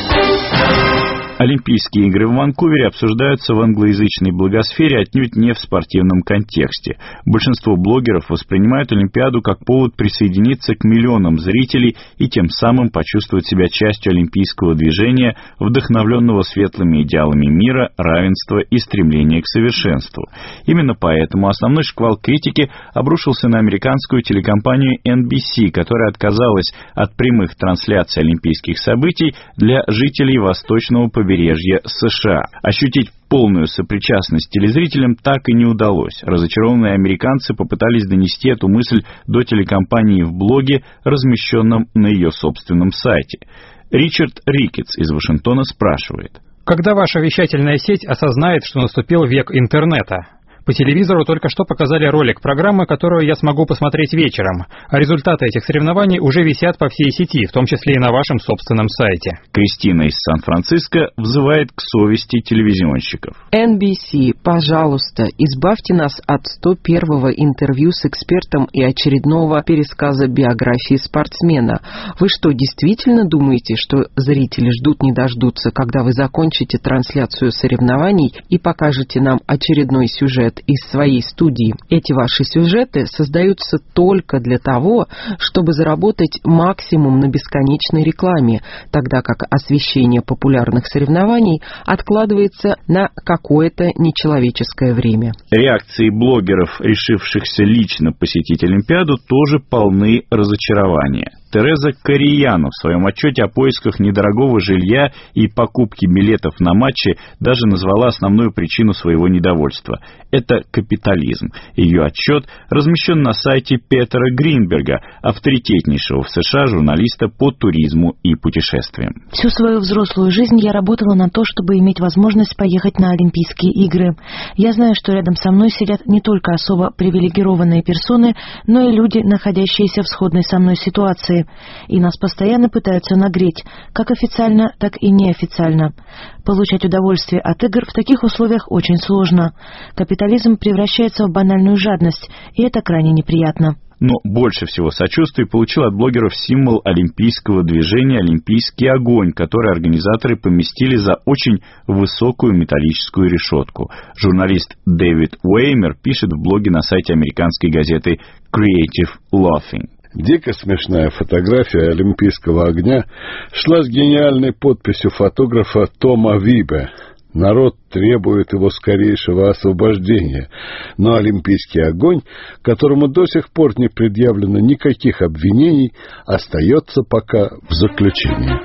S4: Олимпийские игры в Ванкувере обсуждаются в англоязычной блогосфере отнюдь не в спортивном контексте. Большинство блогеров воспринимают Олимпиаду как повод присоединиться к миллионам зрителей и тем самым почувствовать себя частью олимпийского движения, вдохновленного светлыми идеалами мира, равенства и стремления к совершенству. Именно поэтому основной шквал критики обрушился на американскую телекомпанию эн би си, которая отказалась от прямых трансляций олимпийских событий для жителей восточного побережья побережья США. Ощутить полную сопричастность телезрителям так и не удалось. Разочарованные американцы попытались донести эту мысль до телекомпании в блоге, размещенном на ее собственном сайте. Ричард Рикетс из Вашингтона спрашивает:
S7: когда ваша вещательная сеть осознает, что наступил век интернета? По телевизору только что показали ролик программы, которую я смогу посмотреть вечером, а результаты этих соревнований уже висят по всей сети, в том числе и на вашем собственном сайте.
S4: Кристина из Сан-Франциско взывает к совести телевизионщиков.
S3: эн би си, пожалуйста, избавьте нас от сто первого интервью с экспертом и очередного пересказа биографии спортсмена. Вы что, действительно думаете, что зрители ждут не дождутся, когда вы закончите трансляцию соревнований и покажете нам очередной сюжет из своей студии? Эти ваши сюжеты создаются только для того, чтобы заработать максимум на бесконечной рекламе, тогда как освещение популярных соревнований откладывается на какое-то нечеловеческое время.
S4: Реакции блогеров, решившихся лично посетить Олимпиаду, тоже полны разочарования. Тереза Корияну в своем отчете о поисках недорогого жилья и покупке билетов на матчи даже назвала основную причину своего недовольства. Это капитализм. Ее отчет размещен на сайте Петера Гринберга, авторитетнейшего в США журналиста по туризму и путешествиям.
S8: Всю свою взрослую жизнь я работала на то, чтобы иметь возможность поехать на Олимпийские игры. Я знаю, что рядом со мной сидят не только особо привилегированные персоны, но и люди, находящиеся в сходной со мной ситуации. И нас постоянно пытаются нагреть, как официально, так и неофициально. Получать удовольствие от игр в таких условиях очень сложно. Капитализм превращается в банальную жадность, и это крайне неприятно.
S4: Но больше всего сочувствий получил от блогеров символ олимпийского движения «Олимпийский огонь», который организаторы поместили за очень высокую металлическую решетку. Журналист Дэвид Уэймер пишет в блоге на сайте американской газеты Creative Laughing.
S21: Дико смешная фотография олимпийского огня шла с гениальной подписью фотографа Тома Вибе. Народ требует его скорейшего освобождения, но олимпийский огонь, которому до сих пор не предъявлено никаких обвинений, остается пока в заключении.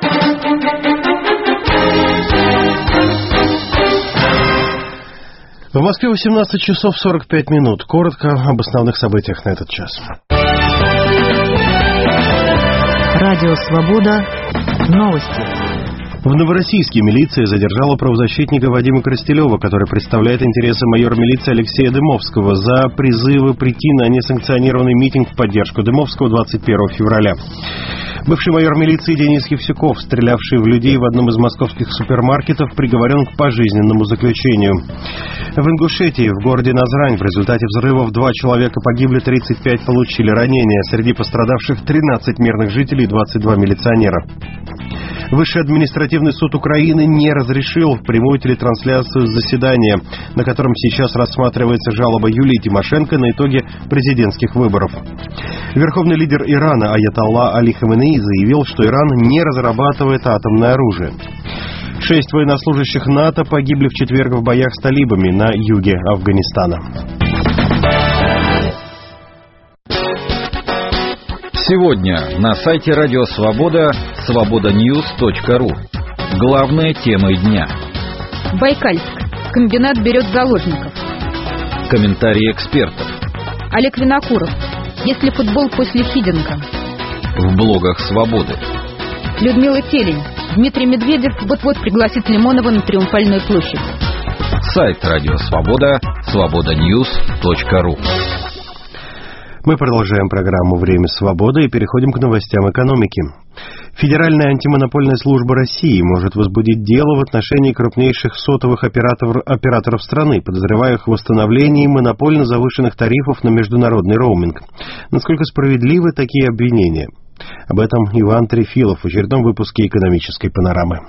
S2: В Москве восемнадцать часов сорок пять минут. Коротко об основных событиях на этот час.
S1: Радио «Свобода». Новости.
S2: В Новороссийске милиция задержала правозащитника Вадима Крастелева, который представляет интересы майора милиции Алексея Дымовского, за призывы прийти на несанкционированный митинг в поддержку Дымовского двадцать первого февраля. Бывший майор милиции Денис Евсюков, стрелявший в людей в одном из московских супермаркетов, приговорен к пожизненному заключению. В Ингушетии, в городе Назрань, в результате взрывов два человека погибли, тридцать пять получили ранения. Среди пострадавших тринадцать мирных жителей и двадцать два милиционера. Высший административный суд Украины не разрешил прямую телетрансляцию заседания, на котором сейчас рассматривается жалоба Юлии Тимошенко на итоги президентских выборов. Верховный лидер Ирана Аятолла Али Хаменеи заявил, что Иран не разрабатывает атомное оружие. Шесть военнослужащих НАТО погибли в четверг в боях с талибами на юге Афганистана.
S9: Сегодня на сайте Радио Свобода свобода ньюс точка ру. Главные темы дня.
S10: Байкальск. Комбинат берет заложников.
S9: Комментарии экспертов.
S10: Олег Винокуров. Если футбол после Хидинга.
S9: В блогах Свободы.
S10: Людмила Телень. Дмитрий Медведев вот-вот пригласит Лимонова на Триумфальную площадь.
S9: Сайт Радио Свобода свобода ньюс точка ру.
S2: Мы продолжаем программу «Время свободы» и переходим к новостям экономики. Федеральная антимонопольная служба России может возбудить дело в отношении крупнейших сотовых оператор, операторов страны, подозревая их в восстановлении монопольно завышенных тарифов на международный роуминг. Насколько справедливы такие обвинения? Об этом Иван Трефилов в очередном выпуске «Экономической панорамы».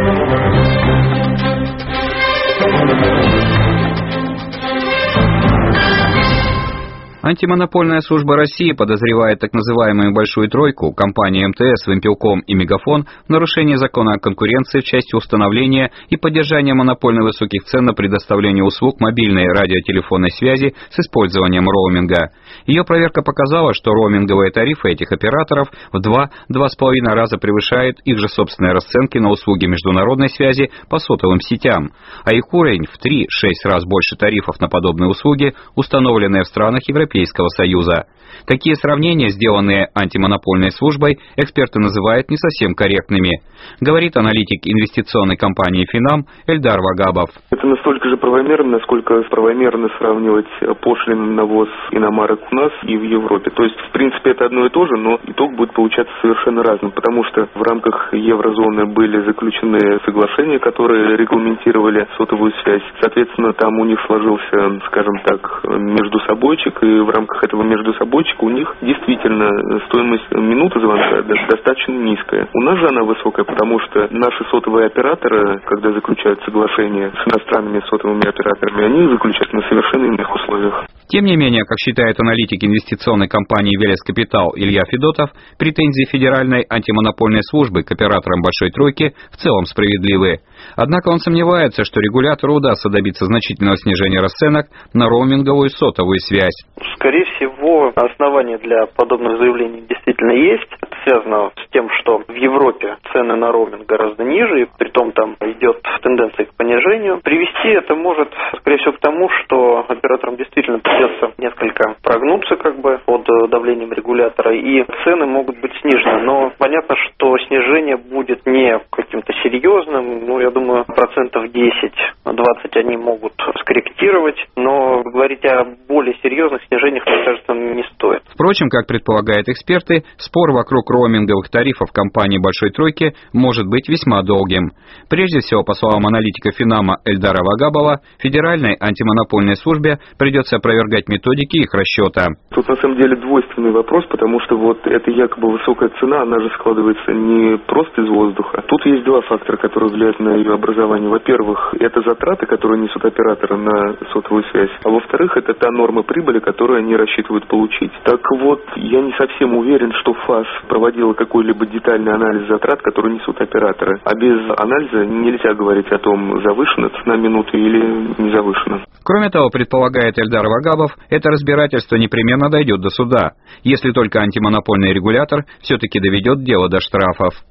S11: Антимонопольная служба России подозревает так называемую «Большую тройку» компании эм тэ эс, Вимпелком и Мегафон в нарушении закона о конкуренции в части установления и поддержания монопольно высоких цен на предоставление услуг мобильной и радиотелефонной связи с использованием роуминга. Ее проверка показала, что роуминговые тарифы этих операторов в два-два с половиной раза превышают их же собственные расценки на услуги международной связи по сотовым сетям, а их уровень в три-шесть раз больше тарифов на подобные услуги, установленные в странах Европейского Союза. Такие сравнения, сделанные антимонопольной службой, эксперты называют не совсем корректными, говорит аналитик инвестиционной компании «Финам» Эльдар Вагабов.
S13: Это настолько же правомерно, насколько правомерно сравнивать пошлины на ввоз иномарок у нас и в Европе. То есть, в принципе, это одно и то же, но итог будет получаться совершенно разным, потому что в рамках еврозоны были заключены соглашения, которые регламентировали сотовую связь. Соответственно, там у них сложился, скажем так, междусобойчик, и в рамках этого междусобойчика у них действительно стоимость минуты звонка достаточно низкая. У нас же она высокая, потому что наши сотовые операторы, когда заключают соглашения с иностранными сотовыми операторами, они их заключают на совершенно иных условиях.
S11: Тем не менее, как считает аналитик инвестиционной компании «Велес Капитал» Илья Федотов, претензии Федеральной антимонопольной службы к операторам «Большой тройки» в целом справедливы. Однако он сомневается, что регулятору удастся добиться значительного снижения расценок на роуминговую сотовую связь.
S25: Скорее всего, основания для подобных заявлений действительно есть. Это связано с тем, что в Европе цены на роуминг гораздо ниже, и притом там идет тенденция к понижению. Привести это может, скорее всего, к тому, что операторам действительно придется несколько прогнуться как бы под давлением регулятора, и цены могут быть снижены. Но понятно, что снижение будет не каким-то серьезным, ну, я думаю, процентов десять-двадцать они могут скорректировать, но говорить о более серьезных снижениях, мне кажется, не стоит.
S11: Впрочем, как предполагают эксперты, спор вокруг роуминговых тарифов компании «Большой тройки» может быть весьма долгим. Прежде всего, по словам аналитика Финама Эльдара Вагабова, Федеральной антимонопольной службе придется опровергать методики их расчета.
S13: Тут на самом деле двойственный вопрос, потому что вот эта якобы высокая цена, она же складывается не просто из воздуха. Тут есть два фактора, которые влияют на ее образование. Во-первых, это затраты, которые несут операторы на сотовую связь, а во-вторых, это та норма прибыли, которую они рассчитывают получить. Так вот, я не совсем уверен, что ФАС проводила какой-либо детальный анализ затрат, которые несут операторы. А без анализа нельзя говорить о том, завышена цена минуты или не завышена.
S11: Кроме того, предполагает Эльдар Вагабов, это разбирательство непременно дойдет до суда, если только антимонопольный регулятор все-таки доведет дело до штрафов.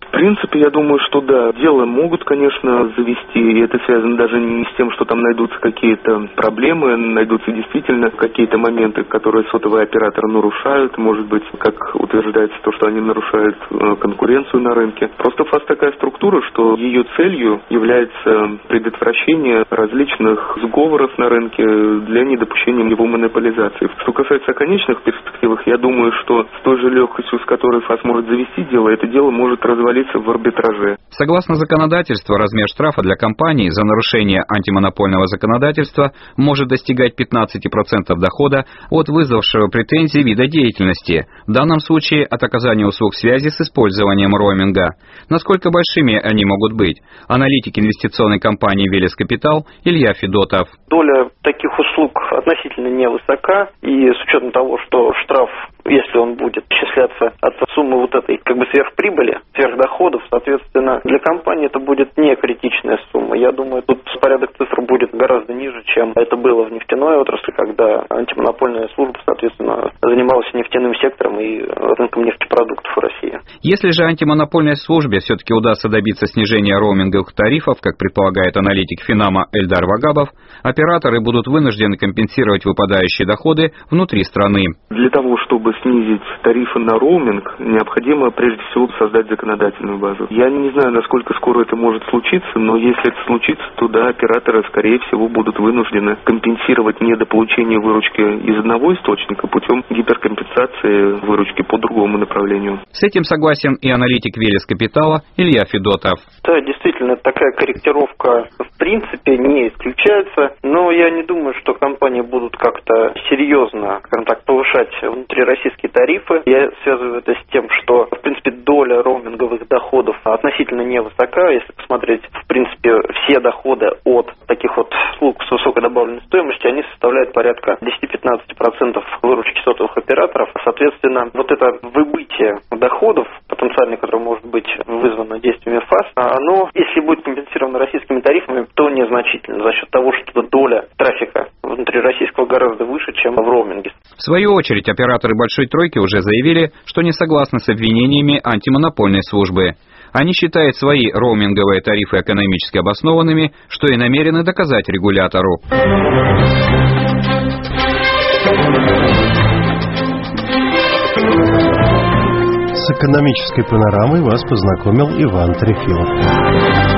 S13: В принципе, я думаю, что да, дело могут, конечно, завести, и это связано даже не с тем, что там найдутся какие-то проблемы, найдутся действительно какие-то моменты, которые сотовые операторы нарушают, может быть, как утверждается то, что они нарушают конкуренцию на рынке. Просто ФАС такая структура, что ее целью является предотвращение различных сговоров на рынке для недопущения его монополизации. Что касается конечных перспективах, я думаю, что с той же легкостью, с которой ФАС может завести дело, это дело может развалиться в арбитраже.
S11: Согласно законодательству, размер штрафа для компаний за нарушение антимонопольного законодательства может достигать пятнадцать процентов дохода от вызвавшего претензии вида деятельности, в данном случае от оказания услуг связи с использованием роуминга. Насколько большими они могут быть? Аналитик инвестиционной компании «Велес Капитал» Илья Федотов.
S25: Доля таких услуг относительно невысока, и с учетом того, что штраф, если он будет исчисляться от суммы вот этой как бы сверхприбыли, сверхдоходов, соответственно, для компании это будет не критичная сумма. Я думаю, тут порядок цифр будет гораздо ниже, чем это было в нефтяной отрасли, когда антимонопольная служба, соответственно, занималась нефтяным сектором и рынком нефтепродуктов в России.
S11: Если же антимонопольной службе все-таки удастся добиться снижения роуминговых тарифов, как предполагает аналитик Финама Эльдар Вагабов, операторы будут вынуждены компенсировать выпадающие доходы внутри страны.
S13: Для того, чтобы снизить тарифы на роуминг, необходимо прежде всего создать законодательную базу. Я не знаю, насколько скоро это может случиться, но если это случится, то да, операторы, скорее всего, будут вынуждены компенсировать недополучение выручки из одного источника путем гиперкомпенсации выручки по другому направлению.
S11: С этим согласен и аналитик «Велес Капитала» Илья Федотов.
S25: Да, действительно, такая корректировка в принципе не исключается, но я не думаю, что компании будут как-то серьезно, скажем так, повышать внутрироссийские тарифы. Я связываю это с тем, что, в принципе, доля роуминговых доходов относительно невысока. Если посмотреть, в принципе, все доходы от таких вот услуг с высокой добавленной стоимостью, они составляют порядка десять-пятнадцать процентов выручки сотовых операторов. Соответственно, вот это выбытие доходов, потенциально, которое может быть вызвано действиями ФАС, оно, если будет компенсировано российскими тарифами, то незначительно за счет того, что доля трафика внутрироссийского гораздо выше, чем в роуминге.
S11: В свою очередь, операторы «Большой тройки» уже заявили, что не согласны с обвинениями антимонопольной службы. Они считают свои роуминговые тарифы экономически обоснованными, что и намерены доказать регулятору.
S2: С экономической панорамой вас познакомил Иван Трефилов.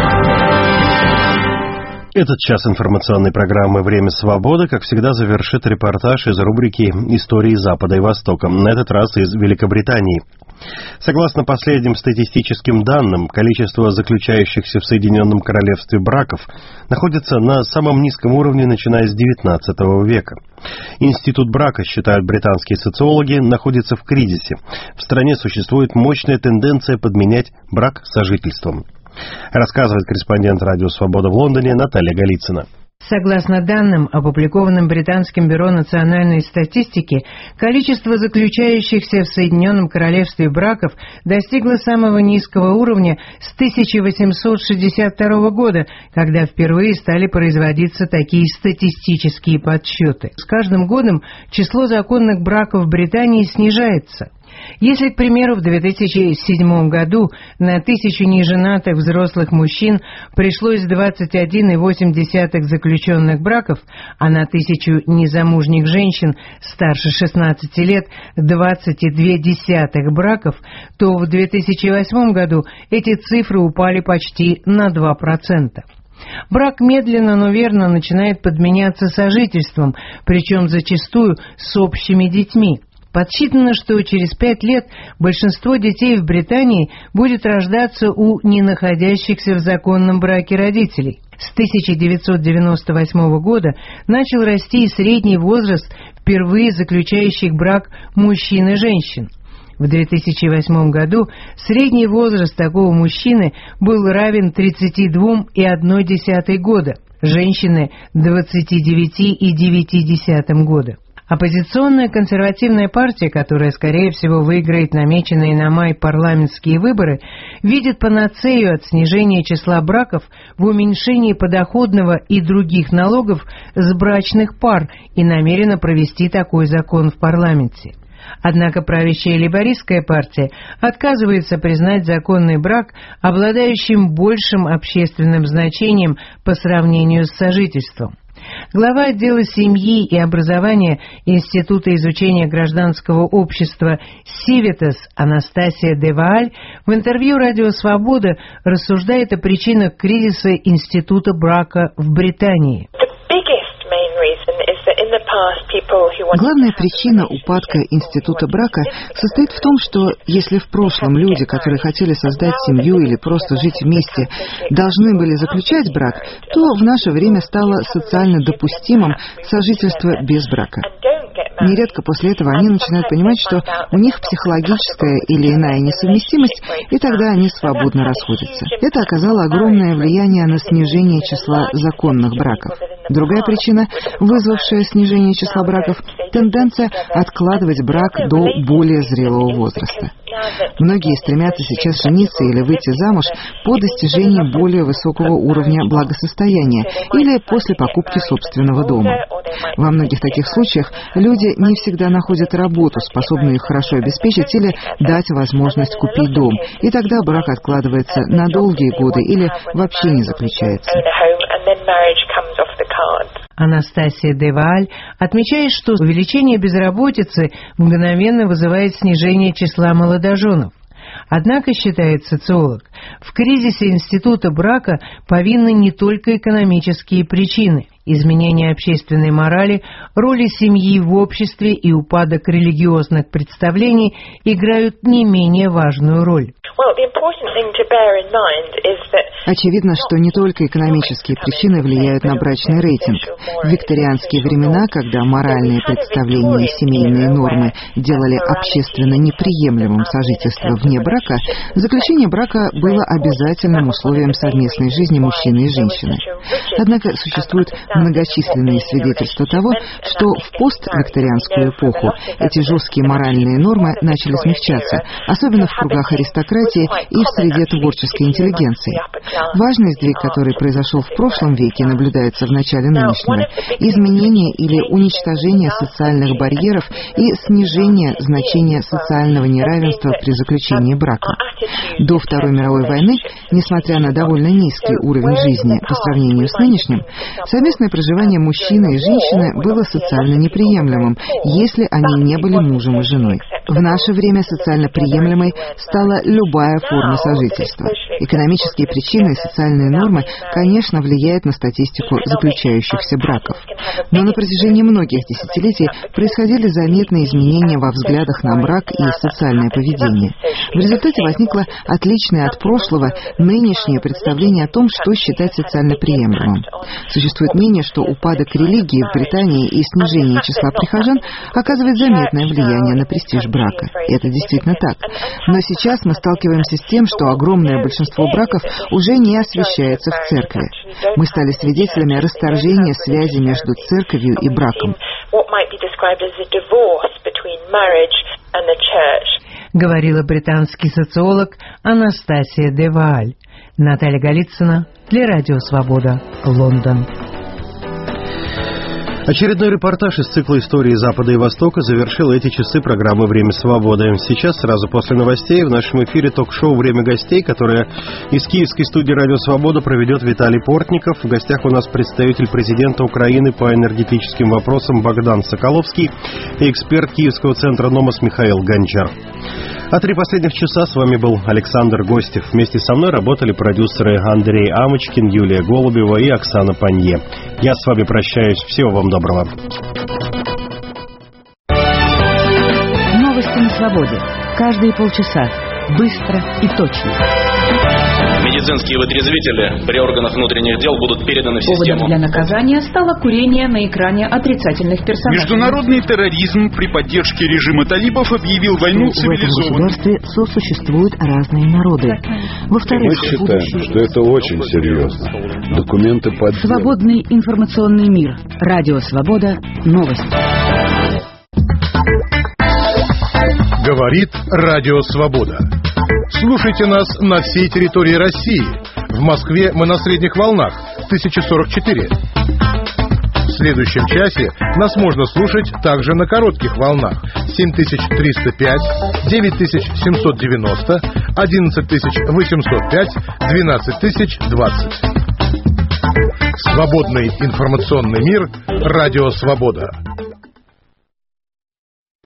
S2: Этот час информационной программы «Время свободы», как всегда, завершит репортаж из рубрики «Истории Запада и Востока», на этот раз из Великобритании. Согласно последним статистическим данным, количество заключающихся в Соединенном Королевстве браков находится на самом низком уровне, начиная с девятнадцатого века. Институт брака, считают британские социологи, находится в кризисе. В стране существует мощная тенденция подменять брак сожительством. Рассказывает корреспондент «Радио Свобода» в Лондоне Наталья Голицына.
S3: Согласно данным, опубликованным Британским бюро национальной статистики, количество заключающихся в Соединенном Королевстве браков достигло самого низкого уровня с тысяча восемьсот шестьдесят второго года, когда впервые стали производиться такие статистические подсчеты. С каждым годом число законных браков в Британии снижается. Если, к примеру, в две тысячи седьмом году на тысячу неженатых взрослых мужчин пришлось двадцать один целых восемь десятых заключенных браков, а на тысячу незамужних женщин старше шестнадцати лет двадцать целых две десятых браков, то в две тысячи восьмом году эти цифры упали почти на два процента. Брак медленно, но верно начинает подменяться сожительством, причем зачастую с общими детьми. Подсчитано, что через пять лет большинство детей в Британии будет рождаться у не находящихся в законном браке родителей. С тысяча девятьсот девяносто восьмого года начал расти и средний возраст впервые заключающих брак мужчин и женщин. В две тысячи восьмом году средний возраст такого мужчины был равен тридцати двум целых одной десятой года, женщины – двадцати девяти целых девяти десятых года. Оппозиционная консервативная партия, которая, скорее всего, выиграет намеченные на май парламентские выборы, видит панацею от снижения числа браков в уменьшении подоходного и других налогов с брачных пар и намерена провести такой закон в парламенте.
S12: Однако правящая лейбористская партия отказывается признать законный брак, обладающим большим общественным значением по сравнению с сожительством. Глава отдела семьи и образования Института изучения гражданского общества Civitas Анастасия де Вааль в интервью «Радио Свобода» рассуждает о причинах кризиса Института брака в Британии.
S14: Главная причина упадка института брака состоит в том, что если в прошлом люди, которые хотели создать семью или просто жить вместе, должны были заключать брак, то в наше время стало социально допустимым сожительство без брака. Нередко после этого они начинают понимать, что у них психологическая или иная несовместимость, и тогда они свободно расходятся. Это оказало огромное влияние на снижение числа законных браков. Другая причина, вызвавшая снижение числа браков, тенденция откладывать брак до более зрелого возраста. Многие стремятся сейчас жениться или выйти замуж по достижении более высокого уровня благосостояния или после покупки собственного дома. Во многих таких случаях люди не всегда находят работу, способную их хорошо обеспечить или дать возможность купить дом, и тогда брак откладывается на долгие годы или вообще не заключается.
S12: Анастасия де Вааль отмечает, что увеличение безработицы мгновенно вызывает снижение числа молодоженов. Однако, считает социолог, в кризисе института брака повинны не только экономические причины. Изменение общественной морали, роли семьи в обществе и упадок религиозных представлений играют не менее важную роль.
S14: Очевидно, что не только экономические причины влияют на брачный рейтинг. В викторианские времена, когда моральные представления и семейные нормы делали общественно неприемлемым сожительство вне брака, заключение брака было обязательным условием совместной жизни мужчины и женщины. Однако существуют многочисленные свидетельства того, что в поствикторианскую эпоху эти жесткие моральные нормы начали смягчаться, особенно в кругах аристократии и в среде творческой интеллигенции. Важный сдвиг, который произошел в прошлом веке, наблюдается в начале нынешнего. Изменение или уничтожение социальных барьеров и снижение значения социального неравенства при заключении брака. До Второй мировой войны, несмотря на довольно низкий уровень жизни по сравнению с нынешним, совместное проживание мужчины и женщины было социально неприемлемым, если они не были мужем и женой. В наше время социально приемлемой стала любая форма сожительства. Экономические причины и социальные нормы, конечно, влияют на статистику заключающихся браков. Но на протяжении многих десятилетий происходили заметные изменения во взглядах на брак и социальное поведение. В результате возникло отличное от прошлого нынешнее представление о том, что считать социально приемлемым. Существует мнение, что упадок религии в Британии и снижение числа прихожан оказывает заметное влияние на престиж брака. И это действительно так. Но сейчас мы сталкиваемся с тем, что огромное большинство браков уже не освящается в церкви. Мы стали свидетелями расторжения связи между церковью и браком.
S12: Говорила британский социолог Анастасия де Вааль. Наталья Голицына для Радио Свобода, Лондон.
S2: Очередной репортаж из цикла «Истории Запада и Востока» завершил эти часы программы «Время свободы». Сейчас, сразу после новостей, в нашем эфире ток-шоу «Время гостей», которое из киевской студии «Радио Свобода» проведет Виталий Портников. В гостях у нас представитель президента Украины по энергетическим вопросам Богдан Соколовский и эксперт Киевского центра «Номос» Михаил Гончар. А три последних часа с вами был Александр Гостев. Вместе со мной работали продюсеры Андрей Амочкин, Юлия Голубева и Оксана Панье. Я с вами прощаюсь. Всего вам доброго.
S8: Новости на свободе. Каждые полчаса. Быстро и точно.
S15: Медицинские вытрезвители при органах внутренних дел будут переданы в систему.
S10: Поводом для наказания стало курение на экране отрицательных персонажей.
S16: Международный терроризм при поддержке режима талибов объявил войну цивилизованным.
S8: В этом государстве сосуществуют разные народы. Во-вторых,
S21: мы считаем, что это очень серьезно. Документы под...
S10: Свободный информационный мир. Радио Свобода. Новости.
S18: Говорит Радио Свобода. Слушайте нас на всей территории России. В Москве мы на средних волнах тысяча сорок четыре. следующем часе нас можно слушать также на коротких волнах семь тысяч триста пять, девять тысяч семьсот девяносто, одиннадцать тысяч восемьсот пять, двенадцать тысяч двадцать. Свободный информационный мир. Радио Свобода.